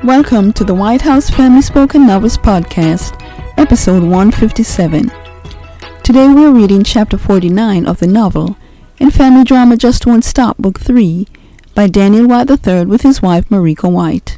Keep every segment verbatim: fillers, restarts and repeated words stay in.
Welcome to the White House Family Spoken Novels Podcast, episode one fifty-seven. Today we are reading chapter forty-nine of the novel, and family drama Just Won't Stop, book three, by Daniel White the third with his wife Marika White.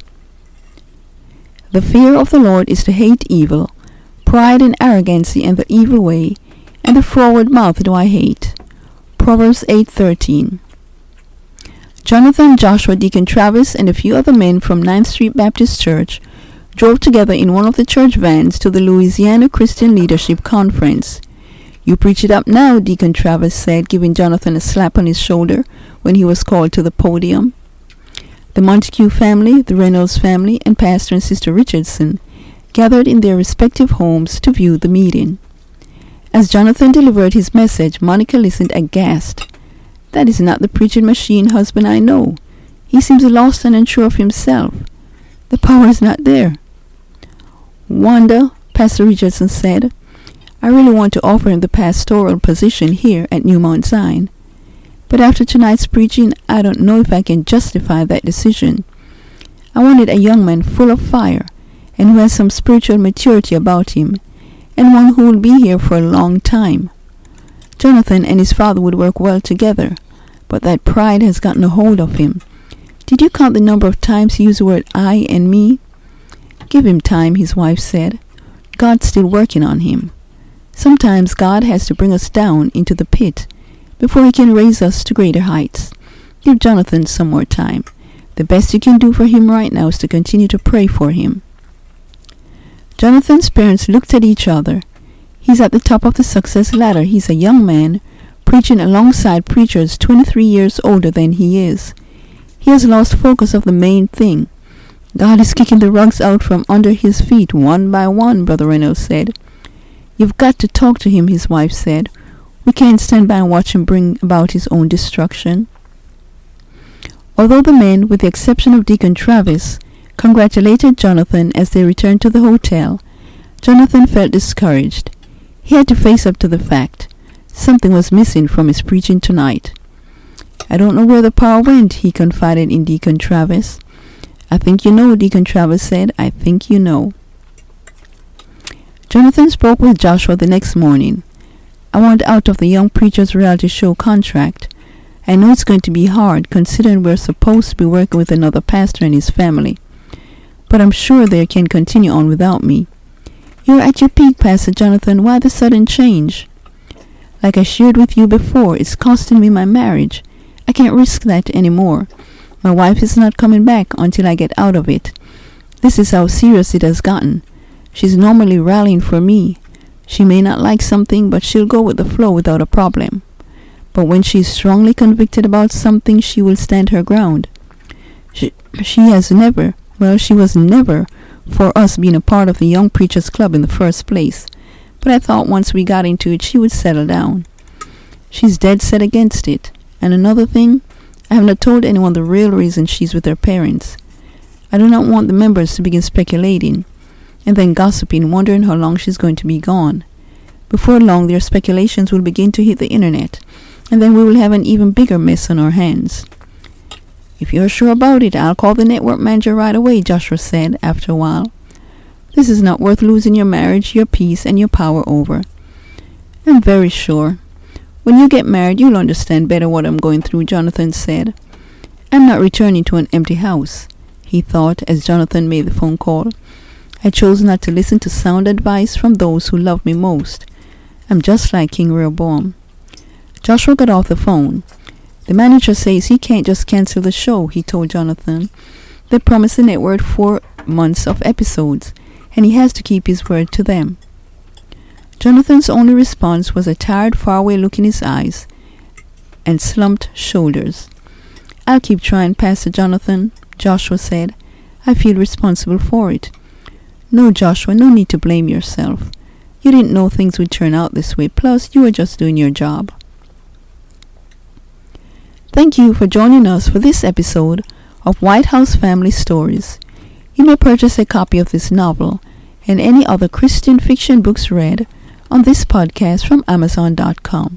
The fear of the Lord is to hate evil, pride and arrogancy and the evil way, and the forward mouth do I hate. Proverbs eight thirteen. Jonathan, Joshua, Deacon Travis, and a few other men from ninth Street Baptist Church drove together in one of the church vans to the Louisiana Christian Leadership Conference. "You preach it up now," Deacon Travis said, giving Jonathan a slap on his shoulder when he was called to the podium. The Montague family, the Reynolds family, and Pastor and Sister Richardson gathered in their respective homes to view the meeting. As Jonathan delivered his message, Monica listened aghast. "That is not the preaching machine husband I know. He seems lost and unsure of himself. The power is not there." "Wanda," Pastor Richardson said, "I really want to offer him the pastoral position here at New Mount Zion. But after tonight's preaching, I don't know if I can justify that decision. I wanted a young man full of fire and who has some spiritual maturity about him, and one who will be here for a long time. Jonathan and his father would work well together, but that pride has gotten a hold of him. Did you count the number of times he used the word I and me?" "Give him time," his wife said. "God's still working on him. Sometimes God has to bring us down into the pit before he can raise us to greater heights. Give Jonathan some more time. The best you can do for him right now is to continue to pray for him." Jonathan's parents looked at each other. He's at the top of the success ladder. He's a young man, preaching alongside preachers twenty-three years older than he is. He has lost focus of the main thing. "God is kicking the rugs out from under his feet one by one," Brother Reynolds said. "You've got to talk to him," his wife said. "We can't stand by and watch him bring about his own destruction." Although the men, with the exception of Deacon Travis, congratulated Jonathan as they returned to the hotel, Jonathan felt discouraged. He had to face up to the fact. Something was missing from his preaching tonight. "I don't know where the power went," he confided in Deacon Travis. "I think you know," Deacon Travis said. "I think you know." Jonathan spoke with Joshua the next morning. "I want out of the Young Preachers reality show contract. I know it's going to be hard, considering we're supposed to be working with another pastor and his family. But I'm sure they can continue on without me." "You're at your peak, Pastor Jonathan. Why the sudden change?" "Like I shared with you before, it's costing me my marriage. I can't risk that anymore. My wife is not coming back until I get out of it. This is how serious it has gotten. She's normally rallying for me. She may not like something, but she'll go with the flow without a problem. But when she's strongly convicted about something, she will stand her ground. She, she has never, well, she was never for us being a part of the Young Preachers Club in the first place. But I thought once we got into it, she would settle down. She's dead set against it. And another thing, I have not told anyone the real reason she's with her parents. I do not want the members to begin speculating, and then gossiping, wondering how long she's going to be gone. Before long, their speculations will begin to hit the internet, and then we will have an even bigger mess on our hands." "If you're sure about it, I'll call the network manager right away," Joshua said after a while. "This is not worth losing your marriage, your peace, and your power over." "I'm very sure. When you get married, you'll understand better what I'm going through," Jonathan said. "I'm not returning to an empty house," he thought as Jonathan made the phone call. "I chose not to listen to sound advice from those who love me most. I'm just like King Rehoboam." Joshua got off the phone. "The manager says he can't just cancel the show," he told Jonathan. "They promised the network four months of episodes, and he has to keep his word to them." Jonathan's only response was a tired, faraway look in his eyes and slumped shoulders. "I'll keep trying, Pastor Jonathan," Joshua said. "I feel responsible for it." "No, Joshua, no need to blame yourself. You didn't know things would turn out this way. Plus, you were just doing your job." Thank you for joining us for this episode of White House Family Stories. You may purchase a copy of this novel and any other Christian fiction books read on this podcast from Amazon dot com.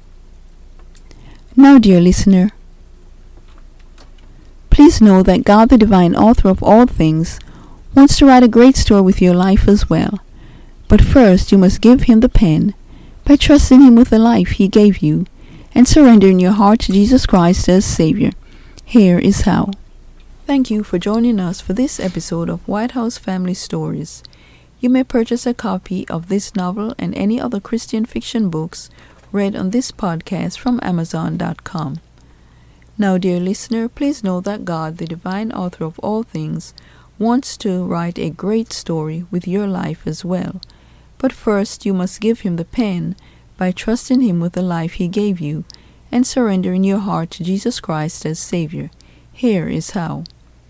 Now, dear listener, please know that God, the divine author of all things, wants to write a great story with your life as well. But first you must give him the pen by trusting him with the life he gave you and surrendering your heart to Jesus Christ as Savior. Here is how. Thank you for joining us for this episode of White House Family Stories. You may purchase a copy of this novel and any other Christian fiction books read on this podcast from Amazon dot com. Now, dear listener, please know that God, the divine author of all things, wants to write a great story with your life as well. But first you must give him the pen by trusting him with the life he gave you and surrendering your heart to Jesus Christ as Savior. Here is how.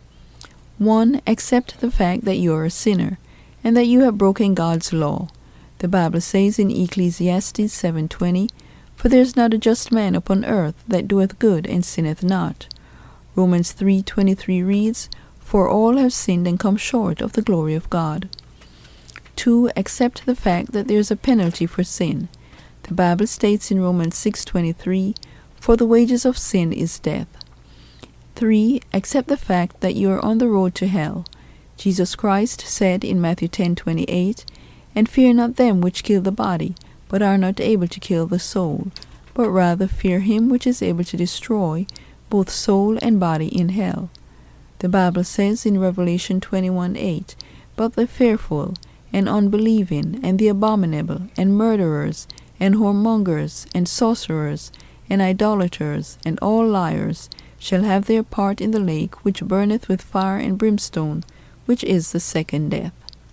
one. Accept the fact that you are a sinner and that you have broken God's law. The Bible says in Ecclesiastes seven twenty, "For there is not a just man upon earth that doeth good and sinneth not." Romans three twenty-three reads, "For all have sinned and come short of the glory of God." two. Accept the fact that there is a penalty for sin. The Bible states in Romans six twenty-three, "For the wages of sin is death." three. Accept the fact that you are on the road to hell. Jesus Christ said in Matthew ten twenty-eight, "And fear not them which kill the body, but are not able to kill the soul, but rather fear him which is able to destroy both soul and body in hell." The Bible says in Revelation twenty-one eight, "But the fearful, and unbelieving, and the abominable, and murderers, and whoremongers, and sorcerers, and idolaters, and all liars, shall have their part in the lake which burneth with fire and brimstone, which is the second death."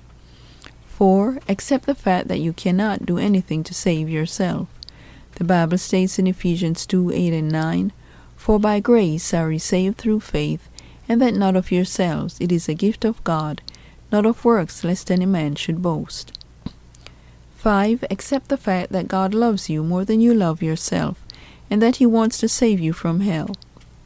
four. Accept the fact that you cannot do anything to save yourself. The Bible states in Ephesians two eight and nine, "For by grace are ye saved through faith, and that not of yourselves, it is a gift of God, not of works, lest any man should boast." five. Accept the fact that God loves you more than you love yourself, and that he wants to save you from hell.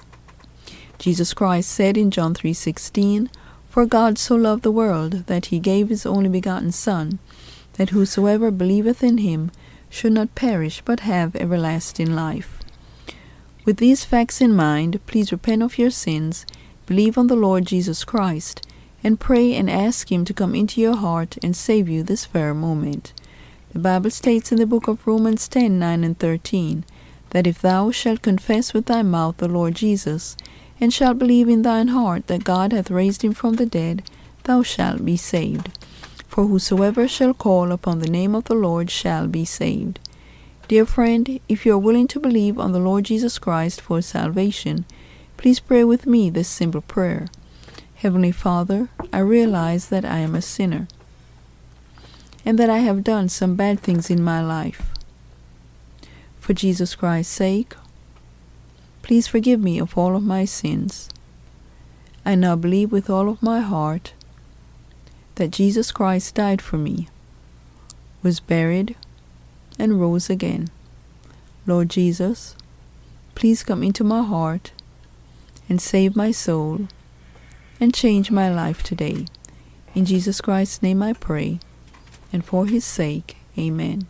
Jesus Christ said in John three sixteen, "For God so loved the world, that he gave his only begotten Son, that whosoever believeth in him should not perish, but have everlasting life." With these facts in mind, please repent of your sins, believe on the Lord Jesus Christ, and pray and ask him to come into your heart and save you this very moment. The Bible states in the book of Romans ten nine and thirteen, that if thou shalt confess with thy mouth the Lord Jesus, and shalt believe in thine heart that God hath raised him from the dead, thou shalt be saved. For whosoever shall call upon the name of the Lord shall be saved. Dear friend, if you are willing to believe on the Lord Jesus Christ for salvation, please pray with me this simple prayer. Heavenly Father, I realize that I am a sinner, and that I have done some bad things in my life. For Jesus Christ's sake, please forgive me of all of my sins. I now believe with all of my heart that Jesus Christ died for me, was buried, and rose again. Lord Jesus, please come into my heart and save my soul and change my life today. In Jesus Christ's name I pray, and for his sake, amen.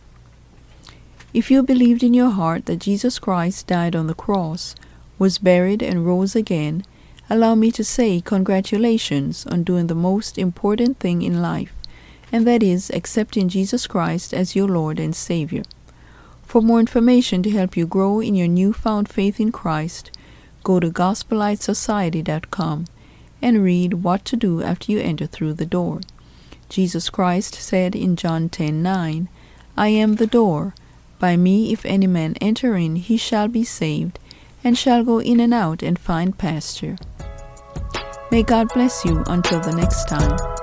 If you believed in your heart that Jesus Christ died on the cross, was buried, and rose again, allow me to say congratulations on doing the most important thing in life, and that is accepting Jesus Christ as your Lord and Savior. For more information to help you grow in your newfound faith in Christ, go to gospel light society dot com and read what to do after you enter through the door. Jesus Christ said in John ten nine, "I am the door. By me if any man enter in, he shall be saved, and shall go in and out and find pasture." May God bless you until the next time.